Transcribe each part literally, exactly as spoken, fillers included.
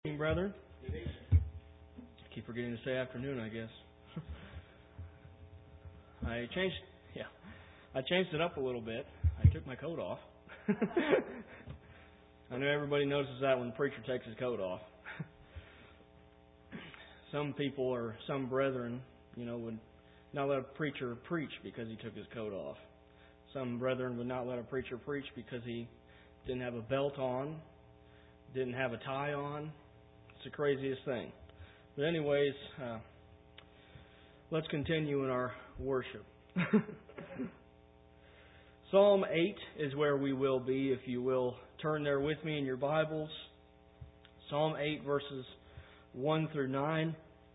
Brethren. Keep forgetting to say afternoon, I guess. I changed, yeah, I changed it up a little bit. I took my coat off. I know everybody notices that when the preacher takes his coat off. Some people or some brethren, you know, would not let a preacher preach because he took his coat off. Some brethren would not let a preacher preach because he didn't have a belt on, didn't have a tie on. It's the craziest thing. But anyways, uh, let's continue in our worship. Psalm eight is where we will be, if you will turn there with me in your Bibles. Psalm eight, verses one through nine.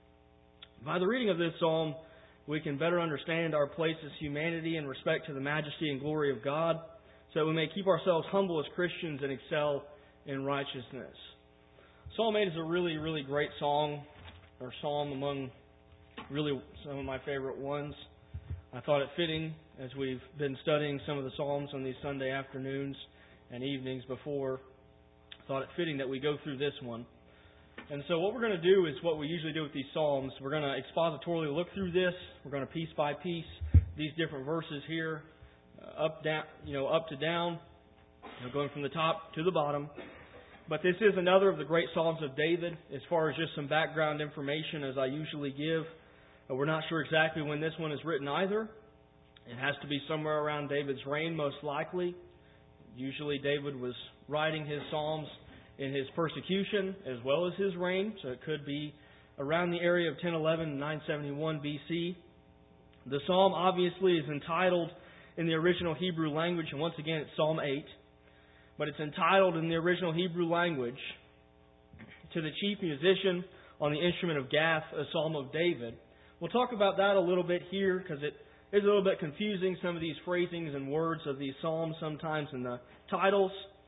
By the reading of this psalm, we can better understand our place as humanity in respect to the majesty and glory of God, so that we may keep ourselves humble as Christians and excel in righteousness. Psalm eight is a really, really great song, or psalm among really some of my favorite ones. I thought it fitting, as we've been studying some of the psalms on these Sunday afternoons and evenings before, I thought it fitting that we go through this one. And so what we're going to do is what we usually do with these psalms. We're going to expositorily look through this. We're going to piece by piece these different verses here, uh, up down, you know, up to down, you know, going from the top to the bottom. But this is another of the great Psalms of David. As far as just some background information, as I usually give, uh, we're not sure exactly when this one is written either. It has to be somewhere around David's reign, most likely. Usually David was writing his Psalms in his persecution as well as his reign, so it could be around the area of ten eleven and nine seventy-one B C. The Psalm obviously is entitled in the original Hebrew language, and once again it's Psalm eight. But it's entitled in the original Hebrew language, to the chief musician on the instrument of Gath, a Psalm of David. We'll talk about that a little bit here because it is a little bit confusing, some of these phrasings and words of these Psalms sometimes in the titles.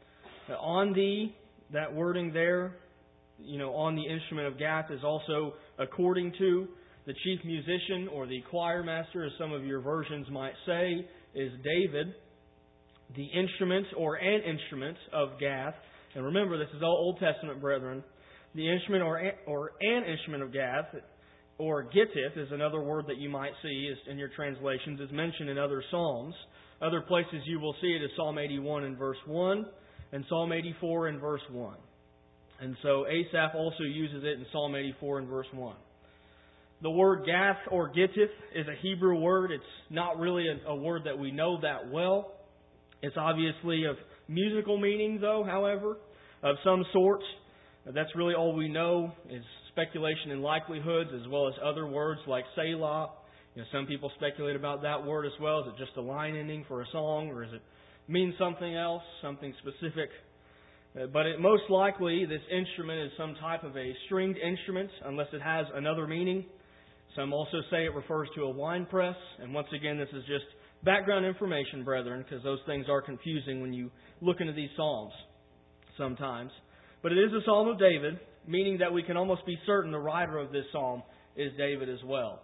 On the, that wording there, you know, on the instrument of Gath is also according to. The chief musician, or the choir master, as some of your versions might say, is David. The instrument or an instrument of Gath, and remember this is all Old Testament, brethren. The instrument or an, or an instrument of Gath, or Gittith, is another word that you might see is in your translations, is mentioned in other Psalms. Other places you will see it is Psalm eighty-one in verse one, and Psalm eighty-four in verse one. And so Asaph also uses it in Psalm eighty-four in verse one. The word Gath or Gittith is a Hebrew word. It's not really a, a word that we know that well. It's obviously of musical meaning, though, however, of some sort. That's really all we know is speculation and likelihoods, as well as other words like Selah. You know, some people speculate about that word as well. Is it just a line ending for a song, or does it mean something else, something specific? Uh, but it, most likely, this instrument is some type of a stringed instrument, unless it has another meaning. Some also say it refers to a wine press, and once again, this is just background information, brethren, because those things are confusing when you look into these Psalms sometimes. But it is a Psalm of David, meaning that we can almost be certain the writer of this Psalm is David as well.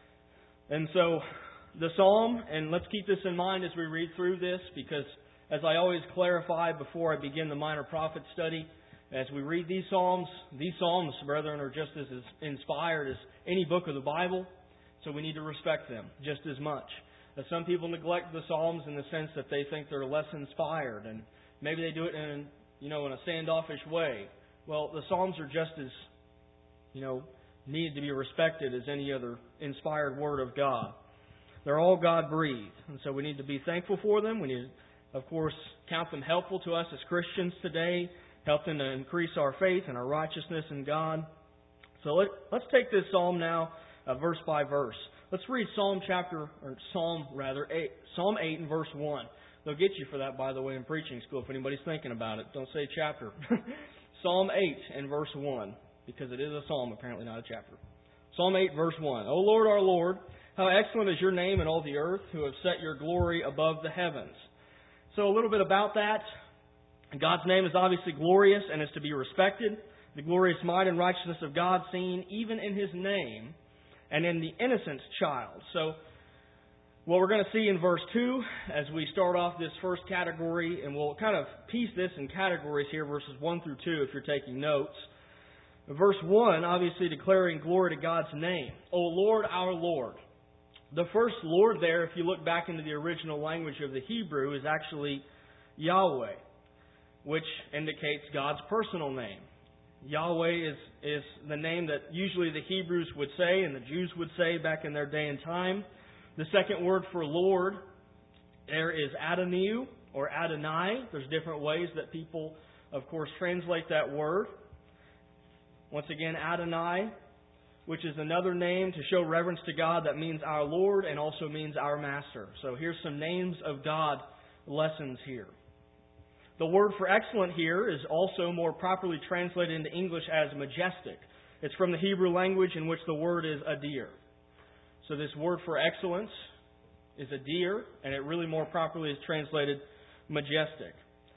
And so the Psalm, and let's keep this in mind as we read through this, because as I always clarify before I begin the Minor Prophet study, as we read these Psalms, these Psalms, brethren, are just as inspired as any book of the Bible, so we need to respect them just as much. That some people neglect the Psalms in the sense that they think they're less inspired, and maybe they do it in, you know, in a standoffish way. Well, the Psalms are just as, you know, needed to be respected as any other inspired word of God. They're all God-breathed, and so we need to be thankful for them. We need to, of course, count them helpful to us as Christians today, help them to increase our faith and our righteousness in God. So let, let's take this Psalm now, uh, verse by verse. Let's read Psalm chapter, or Psalm rather, eight, Psalm eight and verse one. They'll get you for that, by the way, in preaching school if anybody's thinking about it. Don't say chapter. Psalm eight and verse one, because it is a psalm, apparently not a chapter. Psalm eight, verse one. O Lord, our Lord, how excellent is your name in all the earth, who have set your glory above the heavens. So a little bit about that. God's name is obviously glorious and is to be respected. The glorious might and righteousness of God seen even in His name, and in the innocent child. So what we're going to see in verse two, as we start off this first category, and we'll kind of piece this in categories here, verses one through two, if you're taking notes. Verse one, obviously declaring glory to God's name. O Lord, our Lord. The first Lord there, if you look back into the original language of the Hebrew, is actually Yahweh, which indicates God's personal name. Yahweh is, is the name that usually the Hebrews would say and the Jews would say back in their day and time. The second word for Lord there is Adonai or Adonai. There's different ways that people, of course, translate that word. Once again, Adonai, which is another name to show reverence to God that means our Lord and also means our Master. So here's some names of God lessons here. The word for excellent here is also more properly translated into English as majestic. It's from the Hebrew language in which the word is adir. So this word for excellence is adir, and it really more properly is translated majestic.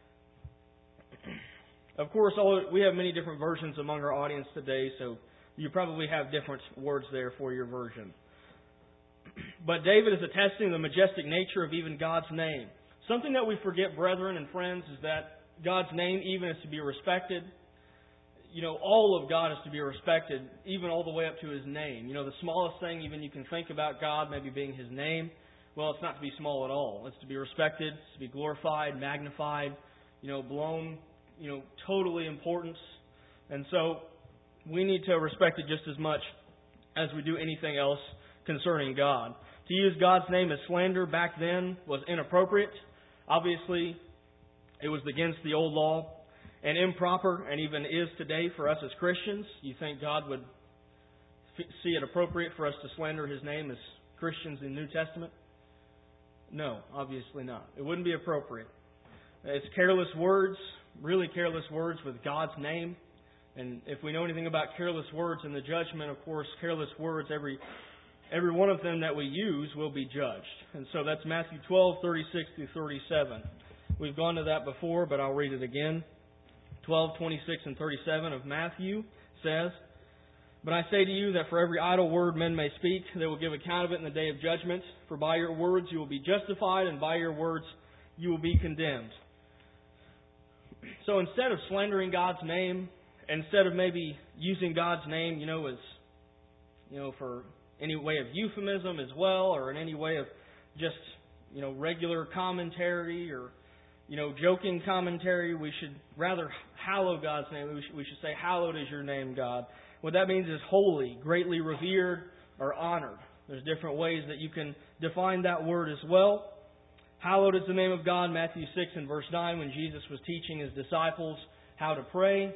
Of course, all, we have many different versions among our audience today, so you probably have different words there for your version. But David is attesting the majestic nature of even God's name. Something that we forget, brethren and friends, is that God's name even is to be respected. You know, all of God is to be respected, even all the way up to His name. You know, the smallest thing even you can think about God maybe being His name, well, it's not to be small at all. It's to be respected, it's to be glorified, magnified, you know, blown, you know, totally importance. And so we need to respect it just as much as we do anything else concerning God. To use God's name as slander back then was inappropriate. Obviously, it was against the old law and improper, and even is today for us as Christians. You think God would f- see it appropriate for us to slander His name as Christians in the New Testament? No, obviously not. It wouldn't be appropriate. It's careless words, really careless words with God's name. And if we know anything about careless words in the judgment, of course, careless words, every every one of them that we use will be judged. And so that's Matthew twelve, thirty-six through thirty-seven. We've gone to that before, but I'll read it again. twelve, twenty-six, and thirty-seven of Matthew says, But I say to you that for every idle word men may speak, they will give account of it in the day of judgment. For by your words you will be justified, and by your words you will be condemned. So instead of slandering God's name, instead of maybe using God's name, you know, as, you know, for any way of euphemism as well, or in any way of just, you know, regular commentary or, you know, joking commentary, we should rather hallow God's name. We should, we should say, hallowed is your name, God. What that means is holy, greatly revered, or honored. There's different ways that you can define that word as well. Hallowed is the name of God, Matthew six and verse nine, when Jesus was teaching His disciples how to pray.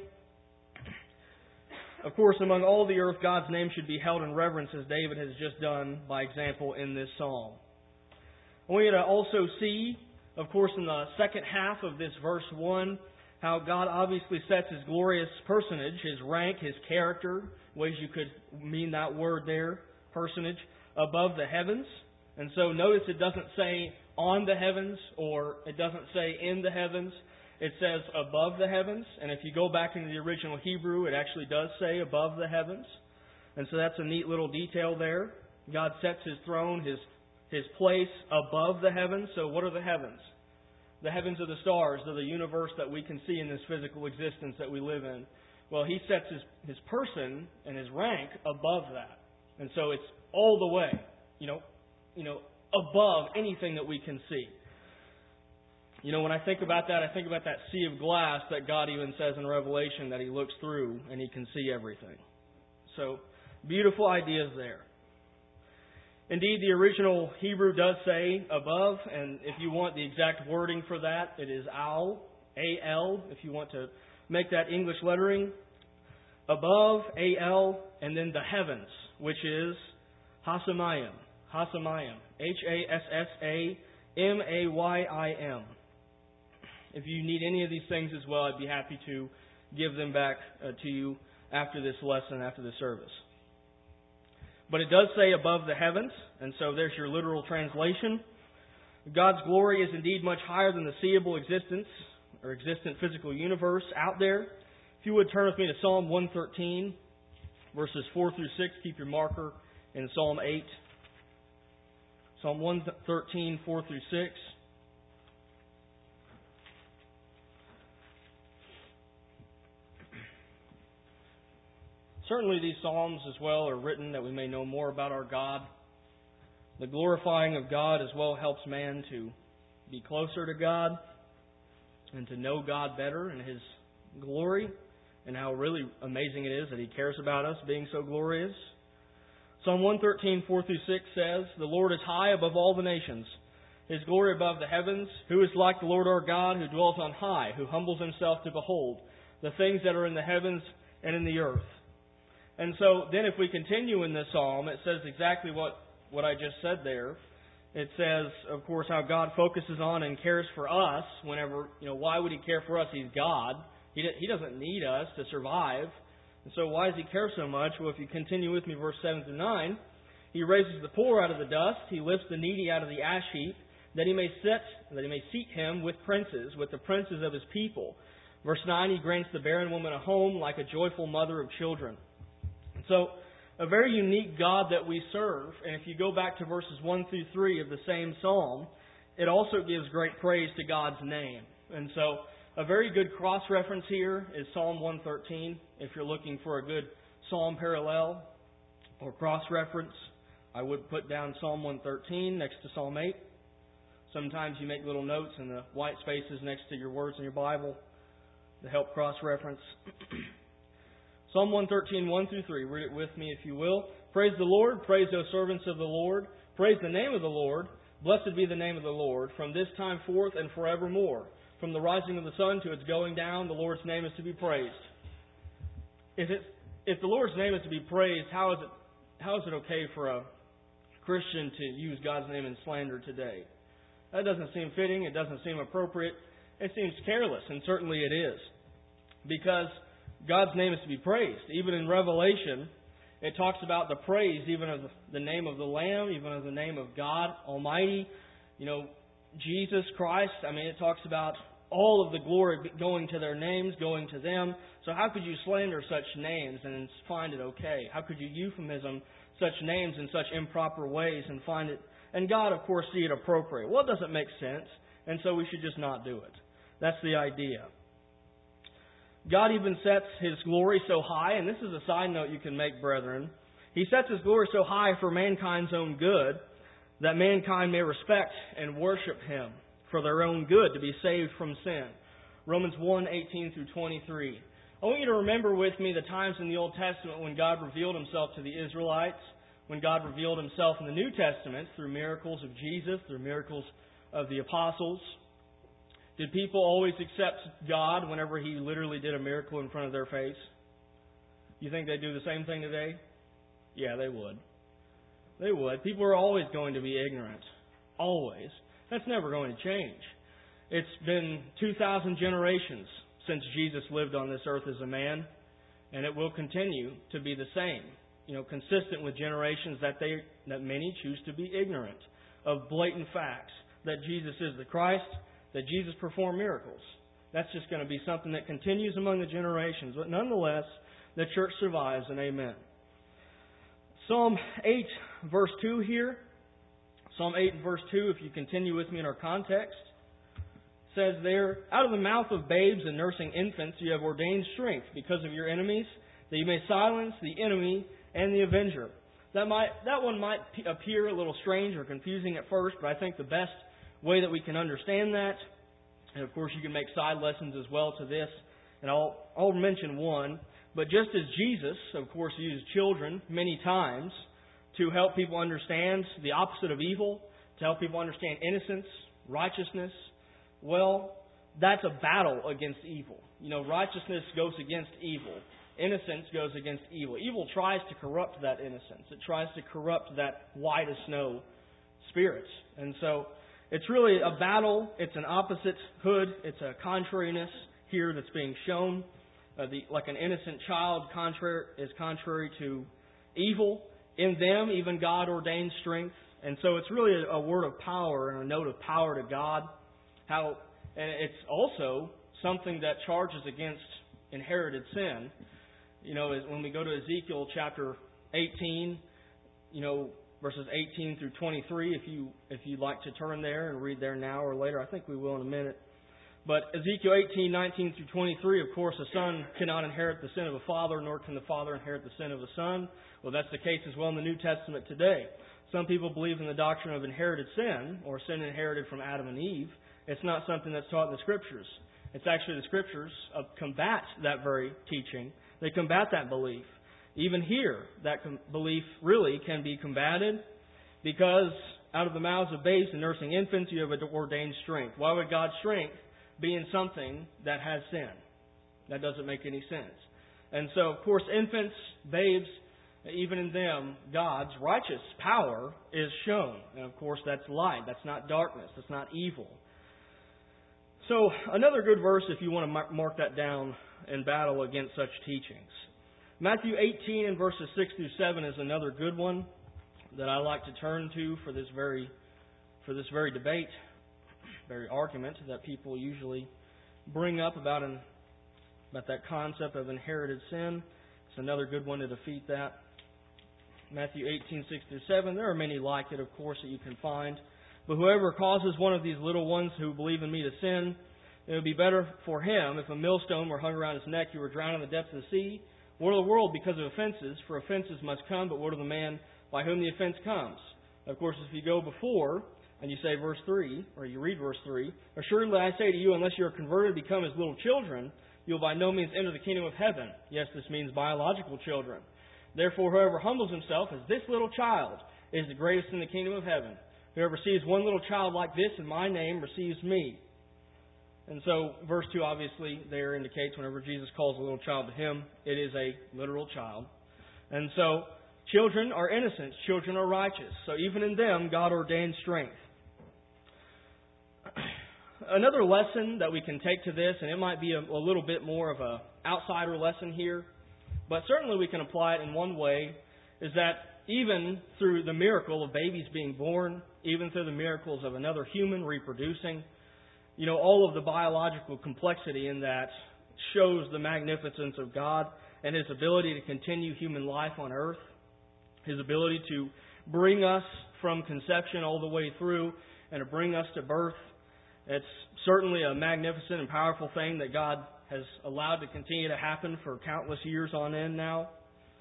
Of course, among all the earth, God's name should be held in reverence, as David has just done by example in this psalm. I want you to also see, of course, in the second half of this verse one, how God obviously sets His glorious personage, His rank, His character, ways you could mean that word there, personage, above the heavens. And so notice it doesn't say on the heavens, or it doesn't say in the heavens. It says above the heavens. And if you go back into the original Hebrew, it actually does say above the heavens. And so that's a neat little detail there. God sets His throne, His, His place above the heavens. So what are the heavens? The heavens are the stars of the universe that we can see in this physical existence that we live in. Well, He sets His, his person and His rank above that. And so it's all the way, you know, you know, above anything that we can see. You know, when I think about that, I think about that sea of glass that God even says in Revelation that He looks through and He can see everything. So, beautiful ideas there. Indeed, the original Hebrew does say above, and if you want the exact wording for that, it is al, A L, if you want to make that English lettering. Above, A L, and then the heavens, which is Hasamayim. Hasamayim. H A S S A M A Y I M. If you need any of these things as well, I'd be happy to give them back uh, to you after this lesson, after the service. But it does say above the heavens, and so there's your literal translation. God's glory is indeed much higher than the seeable existence or existent physical universe out there. If you would turn with me to Psalm one thirteen, verses four through six. Keep your marker in Psalm eight. Psalm one thirteen, four through six. certainly these Psalms as well are written that we may know more about our God. The glorifying of God as well helps man to be closer to God and to know God better and His glory and how really amazing it is that He cares about us being so glorious. Psalm one thirteen, four through six says, "The Lord is high above all the nations, His glory above the heavens. Who is like the Lord our God, who dwells on high, who humbles Himself to behold the things that are in the heavens and in the earth?" And so then if we continue in this psalm, it says exactly what, what I just said there. It says, of course, how God focuses on and cares for us whenever, you know, why would He care for us? He's God. He, he doesn't need us to survive. And so why does He care so much? Well, if you continue with me, verse seven to nine, He raises the poor out of the dust. He lifts the needy out of the ash heap, that He may sit, that He may seat him with princes, with the princes of His people. Verse nine, He grants the barren woman a home like a joyful mother of children. And so, a very unique God that we serve. And if you go back to verses one through three of the same psalm, it also gives great praise to God's name. And so, a very good cross-reference here is Psalm one thirteen. If you're looking for a good psalm parallel or cross-reference, I would put down Psalm one thirteen next to Psalm eight. Sometimes you make little notes in the white spaces next to your words in your Bible to help cross-reference. Psalm one thirteen, one through three. Read it with me if you will. "Praise the Lord. Praise those servants of the Lord. Praise the name of the Lord. Blessed be the name of the Lord, from this time forth and forevermore. From the rising of the sun to its going down, the Lord's name is to be praised." If it, if the Lord's name is to be praised, how is it how is it okay for a Christian to use God's name in slander today? That doesn't seem fitting. It doesn't seem appropriate. It seems careless, and certainly it is. Because God's name is to be praised. Even in Revelation, it talks about the praise even of the name of the Lamb, even of the name of God Almighty. You know, Jesus Christ. I mean, it talks about all of the glory going to their names, going to them. So how could you slander such names and find it okay? How could you euphemism such names in such improper ways and find it, and God, of course, see it appropriate? Well, it doesn't make sense, and so we should just not do it. That's the idea. God even sets His glory so high, and this is a side note you can make, brethren. He sets His glory so high for mankind's own good, that mankind may respect and worship Him for their own good, to be saved from sin. Romans one, eighteen through twenty-three. I want you to remember with me the times in the Old Testament when God revealed Himself to the Israelites, when God revealed Himself in the New Testament through miracles of Jesus, through miracles of the apostles. Did people always accept God whenever He literally did a miracle in front of their face? You think they'd do the same thing today? Yeah, they would. They would. People are always going to be ignorant. Always. That's never going to change. It's been two thousand generations since Jesus lived on this earth as a man, and it will continue to be the same. You know, consistent with generations that they that many choose to be ignorant of blatant facts that Jesus is the Christ, that Jesus performed miracles. That's just going to be something that continues among the generations. But nonetheless, the church survives, and amen. Psalm eight, verse two here. Psalm eight and verse two, if you continue with me in our context, says there, "Out of the mouth of babes and nursing infants you have ordained strength because of your enemies, that you may silence the enemy and the avenger." That might that one might appear a little strange or confusing at first, but I think the best way that we can understand that, and of course you can make side lessons as well to this, and I'll, I'll mention one, but just as Jesus, of course, used children many times to help people understand the opposite of evil, to help people understand innocence, righteousness, well, that's a battle against evil. You know, righteousness goes against evil. Innocence goes against evil. Evil tries to corrupt that innocence. It tries to corrupt that white as snow spirit. And so it's really a battle. It's an opposite hood. It's a contrariness here that's being shown. Uh, the, like an innocent child contrary, is contrary to evil. In them, even God ordained strength. And so it's really a, a word of power and a note of power to God. How, and it's also something that charges against inherited sin. You know, when we go to Ezekiel chapter eighteen, you know, verses eighteen through twenty-three, if you if you'd like to turn there and read there now or later, I think we will in a minute. But Ezekiel eighteen, nineteen through twenty-three, of course, a son cannot inherit the sin of a father, nor can the father inherit the sin of a son. Well, that's the case as well in the New Testament today. Some people believe in the doctrine of inherited sin, or sin inherited from Adam and Eve. It's not something that's taught in the Scriptures. It's actually the Scriptures uh, combat that very teaching. They combat that belief. Even here, that com- belief really can be combated because out of the mouths of babes and nursing infants you have ordained strength. Why would God's strength be in something that has sin? That doesn't make any sense. And so, of course, infants, babes, even in them, God's righteous power is shown. And of course, that's light. That's not darkness. That's not evil. So, another good verse if you want to mark that down in battle against such teachings. Matthew eighteen and verses six through seven is another good one that I like to turn to for this very for this very debate, very argument that people usually bring up about an about that concept of inherited sin. It's another good one to defeat that. Matthew eighteen, six through seven. There are many like it, of course, that you can find. But whoever causes one of these little ones who believe in me to sin, it would be better for him if a millstone were hung around his neck, he were drowned in the depths of the sea. Woe to the world because of offenses, for offenses must come, but woe to the man by whom the offense comes. Of course, if you go before and you say verse three, or you read verse three, assuredly I say to you, unless you are converted and become as little children, you will by no means enter the kingdom of heaven. Yes, this means biological children. Therefore, whoever humbles himself as this little child is the greatest in the kingdom of heaven. Whoever receives one little child like this in my name receives me. And so, verse two obviously there indicates whenever Jesus calls a little child to him, it is a literal child. And so, children are innocent. Children are righteous. So even in them, God ordained strength. Another lesson that we can take to this, and it might be a, a little bit more of a outsider lesson here, but certainly we can apply it in one way, is that even through the miracle of babies being born, even through the miracles of another human reproducing, you know, all of the biological complexity in that shows the magnificence of God and His ability to continue human life on earth, His ability to bring us from conception all the way through and to bring us to birth. It's certainly a magnificent and powerful thing that God has allowed to continue to happen for countless years on end now.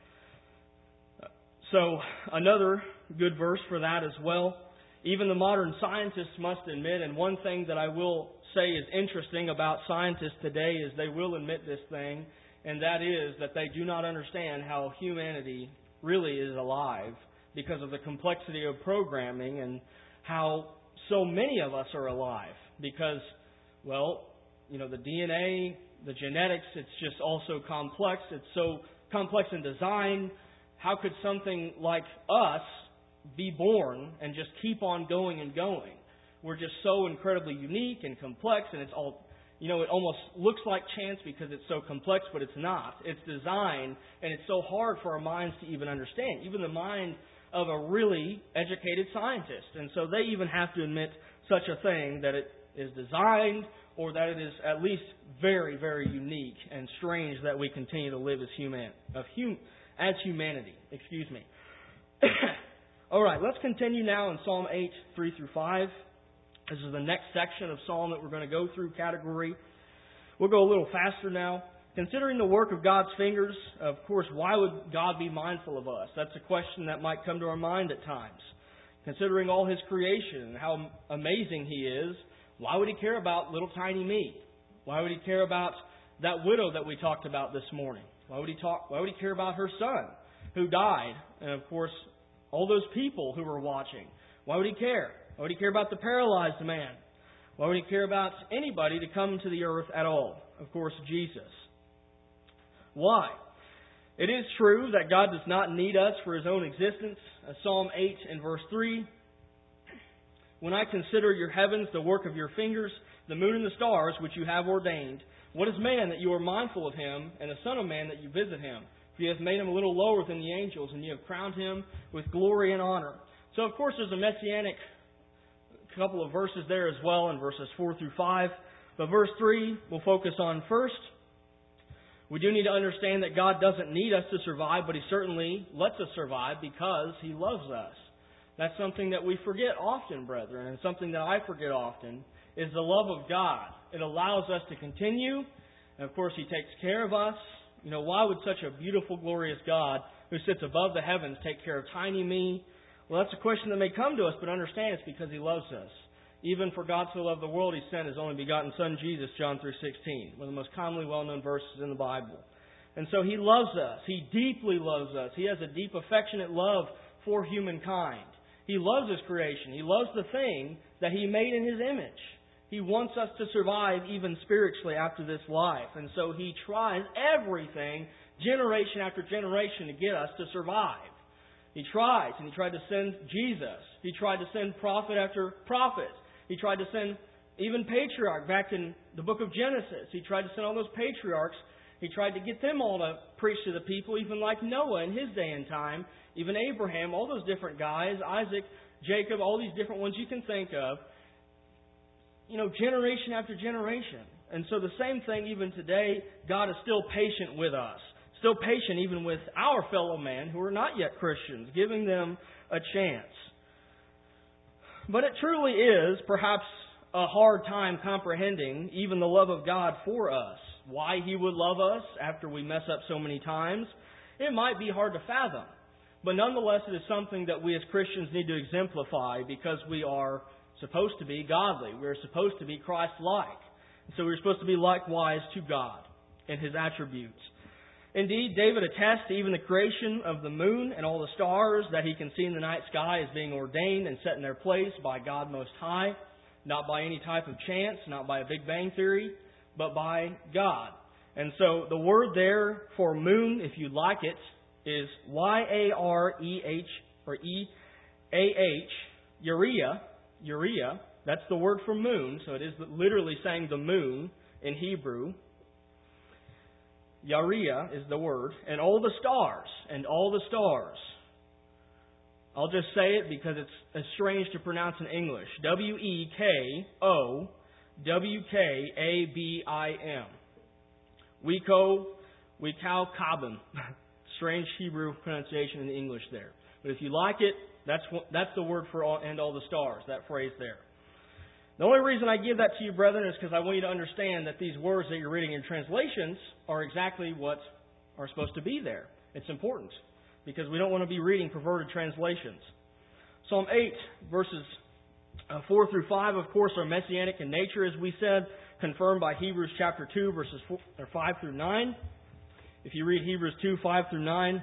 So, another good verse for that as well. Even the modern scientists must admit, and one thing that I will say is interesting about scientists today is they will admit this thing, and that is that they do not understand how humanity really is alive because of the complexity of programming and how so many of us are alive. Because, well, you know, the D N A, the genetics, it's just all so complex. It's so complex in design. How could something like us be born and just keep on going and going? We're just so incredibly unique and complex, and it's all, you know, it almost looks like chance because it's so complex, but it's not. It's design, and it's so hard for our minds to even understand, even the mind of a really educated scientist. And so they even have to admit such a thing, that it is designed, or that it is at least very, very unique and strange that we continue to live as human, of hum, as humanity. Excuse me. All right, let's continue now in Psalm eight, three through five. This is the next section of Psalm that we're going to go through, category. We'll go a little faster now. Considering the work of God's fingers, of course, why would God be mindful of us? That's a question that might come to our mind at times. Considering all His creation and how amazing He is, why would He care about little tiny me? Why would He care about that widow that we talked about this morning? Why would He talk? Why would He care about her son who died? And of course, all those people who were watching. Why would He care? Why would He care about the paralyzed man? Why would He care about anybody to come to the earth at all? Of course, Jesus. Why? It is true that God does not need us for His own existence. Psalm eight and verse three. When I consider your heavens, the work of your fingers, the moon and the stars which you have ordained, what is man that you are mindful of him, and the son of man that you visit him? For you have made him a little lower than the angels, and you have crowned him with glory and honor. So, of course, there's a messianic couple of verses there as well in verses four through five. But verse three we'll focus on first. We do need to understand that God doesn't need us to survive, but He certainly lets us survive because He loves us. That's something that we forget often, brethren, and something that I forget often, is the love of God. It allows us to continue. And of course, He takes care of us. You know, why would such a beautiful, glorious God who sits above the heavens take care of tiny me? Well, that's a question that may come to us, but understand it's because He loves us. Even for God so loved the world, He sent His only begotten Son, Jesus, John three sixteen, one of the most commonly well-known verses in the Bible. And so He loves us. He deeply loves us. He has a deep, affectionate love for humankind. He loves His creation. He loves the thing that He made in His image. He wants us to survive even spiritually after this life. And so He tries everything, generation after generation, to get us to survive. He tries, and He tried to send Jesus. He tried to send prophet after prophet. He tried to send even patriarch back in the book of Genesis. He tried to send all those patriarchs. He tried to get them all to preach to the people, even like Noah in his day and time, even Abraham, all those different guys, Isaac, Jacob, all these different ones you can think of. You know, generation after generation. And so the same thing even today, God is still patient with us. Still patient even with our fellow men who are not yet Christians, giving them a chance. But it truly is perhaps a hard time comprehending even the love of God for us. Why He would love us after we mess up so many times. It might be hard to fathom. But nonetheless, it is something that we as Christians need to exemplify because we are supposed to be godly. We're supposed to be Christ-like. So we're supposed to be likewise to God in His attributes. Indeed, David attests to even the creation of the moon and all the stars that he can see in the night sky as being ordained and set in their place by God Most High, not by any type of chance, not by a Big Bang Theory, but by God. And so the word there for moon, if you like it, is Y A R E H or E A H, Urea. Urea. That's the word for moon. So it is literally saying the moon in Hebrew. Urea is the word. And all the stars. And all the stars. I'll just say it because it's, it's strange to pronounce in English. W E K O W K A B I M. Weko, Wekau Kabim. Strange Hebrew pronunciation in the English there. But if you like it, that's that's the word for all, and all the stars, that phrase there. The only reason I give that to you, brethren, is because I want you to understand that these words that you're reading in translations are exactly what are supposed to be there. It's important because we don't want to be reading perverted translations. Psalm eight, verses uh, four through five, of course, are messianic in nature, as we said, confirmed by Hebrews chapter two, verses four, or five through nine. If you read Hebrews two, five through nine,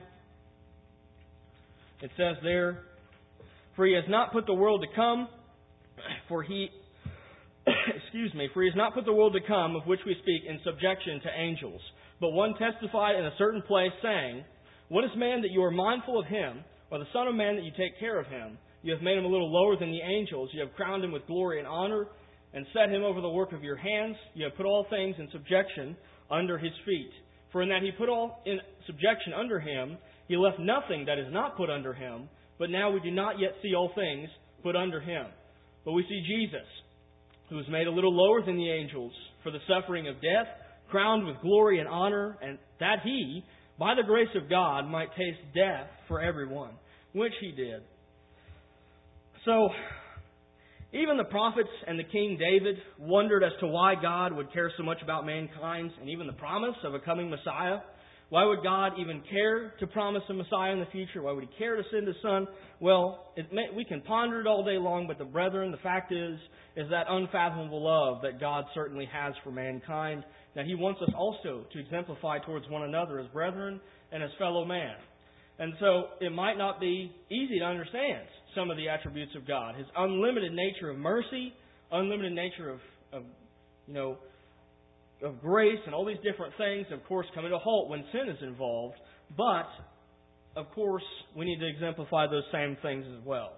it says there, "For He has not put the world to come, for He, excuse me, for He has not put the world to come, of which we speak, in subjection to angels. But one testified in a certain place, saying, What is man that you are mindful of him, or the Son of Man that you take care of him? You have made him a little lower than the angels. You have crowned him with glory and honor, and set him over the work of your hands. You have put all things in subjection under his feet. For in that he put all in subjection under him, he left nothing that is not put under him. But now we do not yet see all things put under him. But we see Jesus, who was made a little lower than the angels for the suffering of death, crowned with glory and honor, and that he, by the grace of God, might taste death for everyone, which he did." So, even the prophets and the King David wondered as to why God would care so much about mankind and even the promise of a coming Messiah. Why would God even care to promise a Messiah in the future? Why would He care to send His Son? Well, it may, we can ponder it all day long, but the brethren, the fact is, is that unfathomable love that God certainly has for mankind, that He wants us also to exemplify towards one another as brethren and as fellow man. And so, it might not be easy to understand some of the attributes of God. His unlimited nature of mercy, unlimited nature of, of you know, of grace and all these different things, of course, come into halt when sin is involved. But, of course, we need to exemplify those same things as well.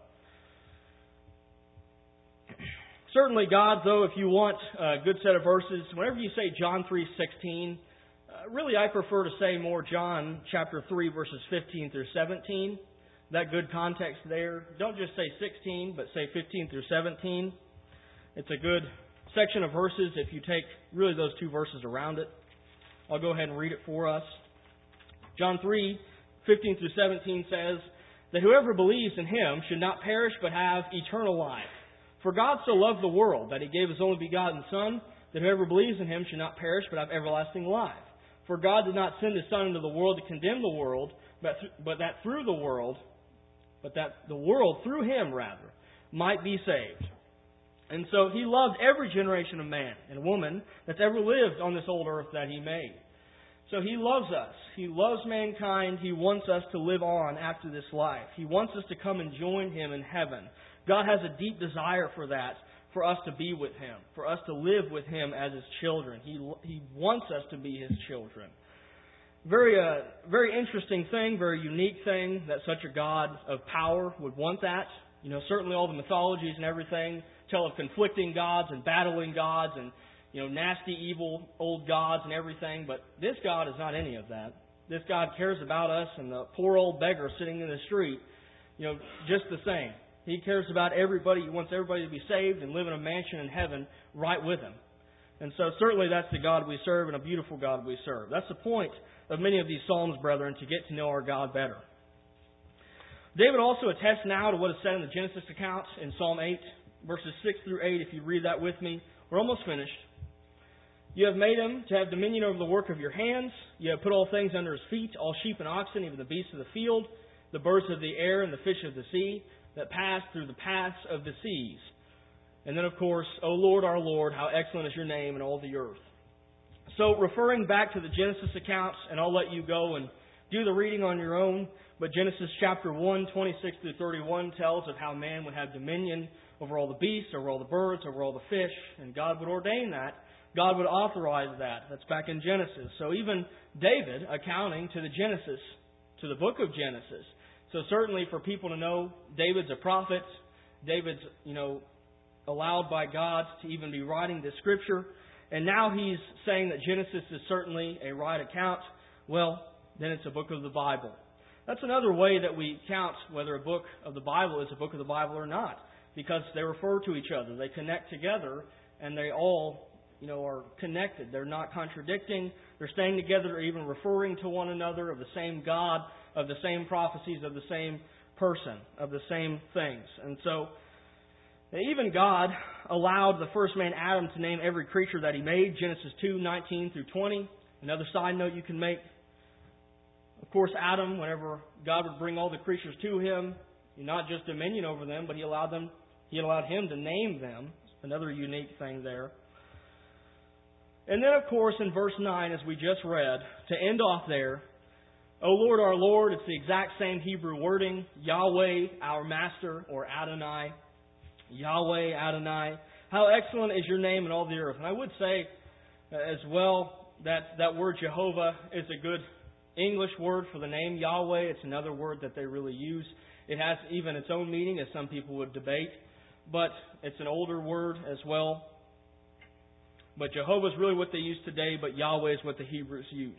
Certainly, God, though, if you want a good set of verses, whenever you say John three sixteen, uh, really I prefer to say more John chapter three, verses fifteen through seventeen. That good context there. Don't just say sixteen, but say fifteen through seventeen. It's a good section of verses if you take really those two verses around it. I'll go ahead and read it for us. John three, fifteen through seventeen says that whoever believes in Him should not perish but have eternal life. For God so loved the world that He gave His only begotten Son, that whoever believes in Him should not perish but have everlasting life. For God did not send His Son into the world to condemn the world, but, th- but that through the world, but that the world through Him rather, might be saved. And so He loved every generation of man and woman that's ever lived on this old earth that He made. So He loves us. He loves mankind. He wants us to live on after this life. He wants us to come and join Him in heaven. God has a deep desire for that, for us to be with Him, for us to live with Him as His children. He He wants us to be His children. Very, uh, very interesting thing, very unique thing that such a God of power would want that. You know, certainly all the mythologies and everything tell of conflicting gods and battling gods and, you know, nasty, evil, old gods and everything. But this God is not any of that. This God cares about us and the poor old beggar sitting in the street, you know, just the same. He cares about everybody. He wants everybody to be saved and live in a mansion in heaven right with Him. And so certainly that's the God we serve and a beautiful God we serve. That's the point of many of these Psalms, brethren, to get to know our God better. David also attests now to what is said in the Genesis account in Psalm eight, verses six through eight. If you read that with me, we're almost finished. You have made Him to have dominion over the work of your hands. You have put all things under His feet, all sheep and oxen, even the beasts of the field, the birds of the air and the fish of the sea, that pass through the paths of the seas. And then, of course, O Lord, our Lord, how excellent is your name in all the earth. So, referring back to the Genesis accounts, and I'll let you go and do the reading on your own, but Genesis chapter one, twenty-six through thirty-one tells of how man would have dominion over all the beasts, over all the birds, over all the fish, and God would ordain that. God would authorize that. That's back in Genesis. So even David accounting to the Genesis, to the book of Genesis. So certainly for people to know David's a prophet, David's, you know, allowed by God to even be writing this scripture. And now he's saying that Genesis is certainly a right account. Well, then it's a book of the Bible. That's another way that we count whether a book of the Bible is a book of the Bible or not. Because they refer to each other. They connect together and they all, you know, are connected. They're not contradicting. They're staying together or even referring to one another, of the same God, of the same prophecies, of the same person, of the same things. And so, even God allowed the first man, Adam, to name every creature that he made. Genesis two, nineteen through twenty. Another side note you can make. Of course, Adam, whenever God would bring all the creatures to him, not just dominion over them, but he allowed them, he allowed him to name them. Another unique thing there. And then, of course, in verse nine, as we just read, to end off there, O Lord, our Lord, it's the exact same Hebrew wording, Yahweh, our Master, or Adonai. Yahweh, Adonai. How excellent is your name in all the earth. And I would say as well that that word Jehovah is a good English word for the name Yahweh. It's another word that they really use. It has even its own meaning, as some people would debate. But it's an older word as well. But Jehovah is really what they use today, but Yahweh is what the Hebrews used.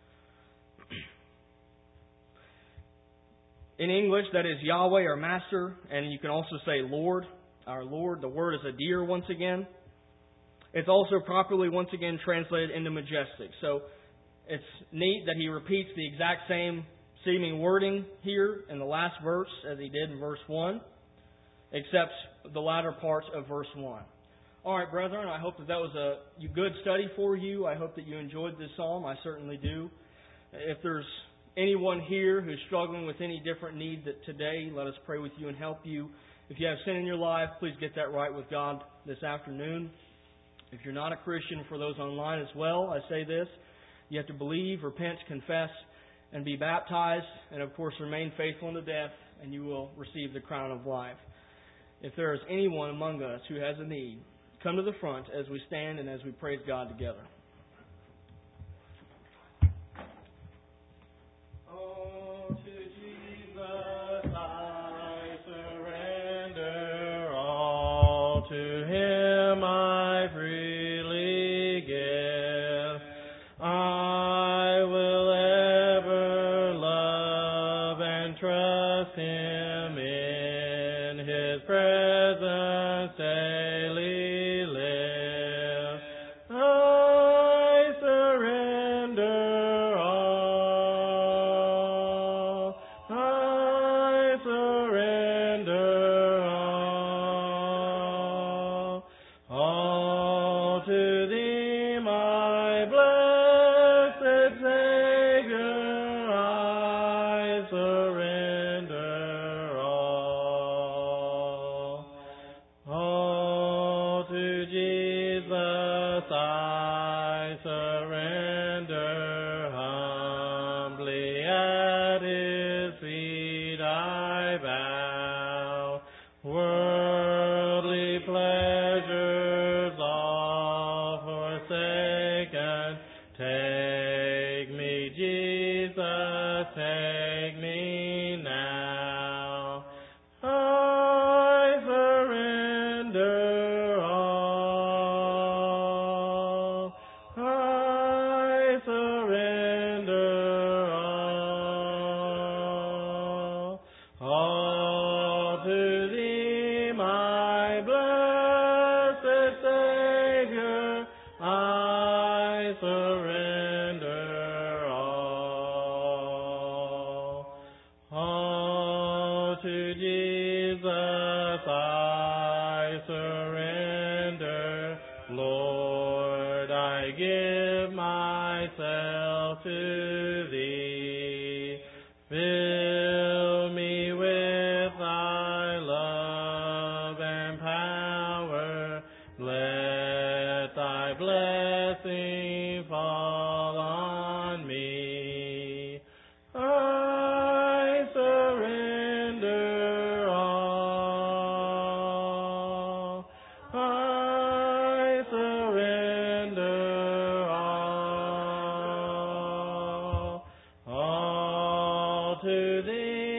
In English, that is Yahweh, our Master, and you can also say Lord, our Lord. The word is adir once again. It's also properly once again translated into majestic. So it's neat that he repeats the exact same seeming wording here in the last verse as he did in verse one, except the latter part of verse one. All right, brethren, I hope that that was a good study for you. I hope that you enjoyed this psalm. I certainly do. If there's anyone here who's struggling with any different need that today, let us pray with you and help you. If you have sin in your life, please get that right with God this afternoon. If you're not a Christian, for those online as well, I say this. You have to believe, repent, confess, and be baptized, and of course remain faithful unto death, and you will receive the crown of life. If there is anyone among us who has a need, come to the front as we stand and as we praise God together. Oh, to Jesus I surrender all. To Him I freely give. I will ever love and trust Him in His presence daily live. I surrender all. I surrender all. take me now. I surrender all. I surrender all. All to Thee, my blessed Savior, I surrender all. All to Jesus I surrender. Lord, I give myself to Thee. Fill me with Thy love and power. Let Thy blessing fall on me. I surrender all. I surrender all. All to Thee,